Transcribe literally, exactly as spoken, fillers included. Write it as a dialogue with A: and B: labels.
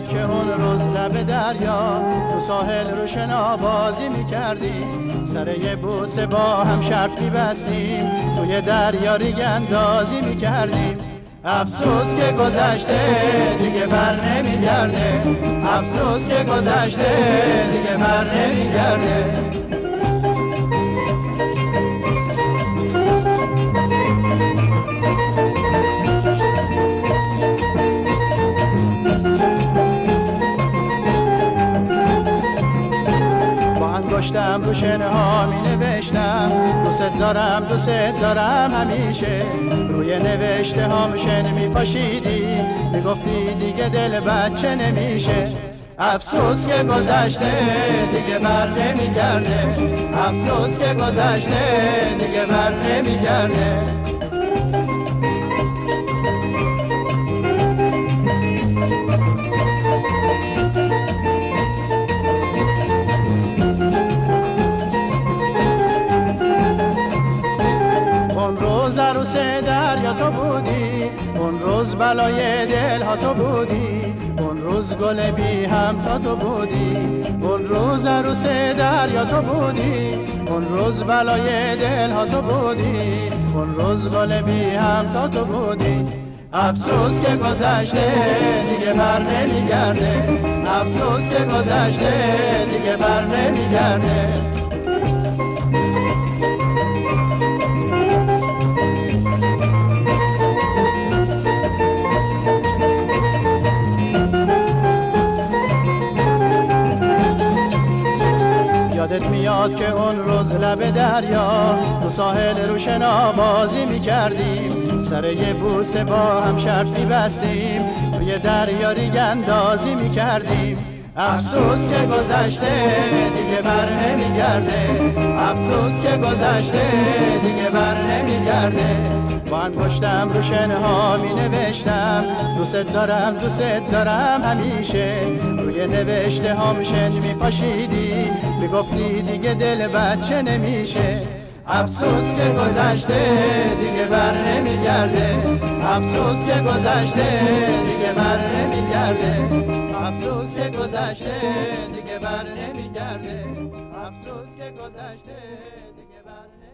A: میاد که اون روز لب دریا تو ساحل رو شنا بازی میکردیم، سر یه بوسه با هم شرط میبستیم، توی دریا ریگ اندازی میکردیم. افسوس که گذشته دیگه بر نمیگرده، افسوس که گذشته دیگه بر نمیگرده. انگشتم رو شنه ها می نوشتم دوست دارم دوست دارم همیشه، روی نوشته هام شن می پاشیدی می گفتی دیگه دل بچه نمیشه. افسوس که گذشته دیگه بر نمیگرده، افسوس که گذشته دیگه بر نمیگرده. عروس دریا تو بودی، اون روز بلای دل ها تو بودی، اون روز گل بی هم تا تو بودی، اون روز عروس دریا تو بودی، اون روز بلای دل ها تو بودی، اون روز گل بی هم تا تو بودی. افسوس که گذشته دیگه بر نمیگرده، افسوس که گذشته دیگه بر نمیگرده. یادت میاد که اون روز لب دریا تو ساحل رو شنا بازی میکردیم، سر یه بوسه با هم شرط میبستیم، توی دریا ریگ اندازی میکردیم. افسوس که گذشته دیگه بر نمیگرده، افسوس که گذشته دیگه بر نمیگرده. با انگشتم رو شنه ها می نوشتم دوست دارم دوست دارم همیشه، روی نوشته هام شن می پاشیدی می گفتی دیگه دل بچه نمیشه. افسوس که گذشته دیگه بر نمیگرده، افسوس که گذشته دیگه بر نمیگرده، افسوس که گذشته دیگه بر نمیگرده، افسوس که گذشته دیگه بر نمیگرده.